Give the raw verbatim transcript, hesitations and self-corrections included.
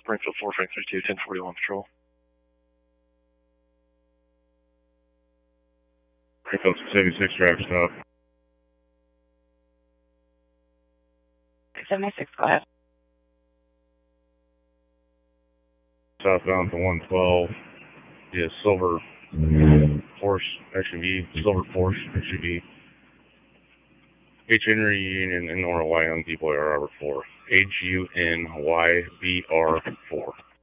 Springfield four, Frank thirty-two, ten forty-one patrol. Springfield seventy-six, drive stop. seventy-six, go ahead. Southbound to one twelve. Yeah, silver Porsche S U V, silver Porsche S U V. H Henry Union in Nora Y on Deepwater Harbor four. H U N Y B R four.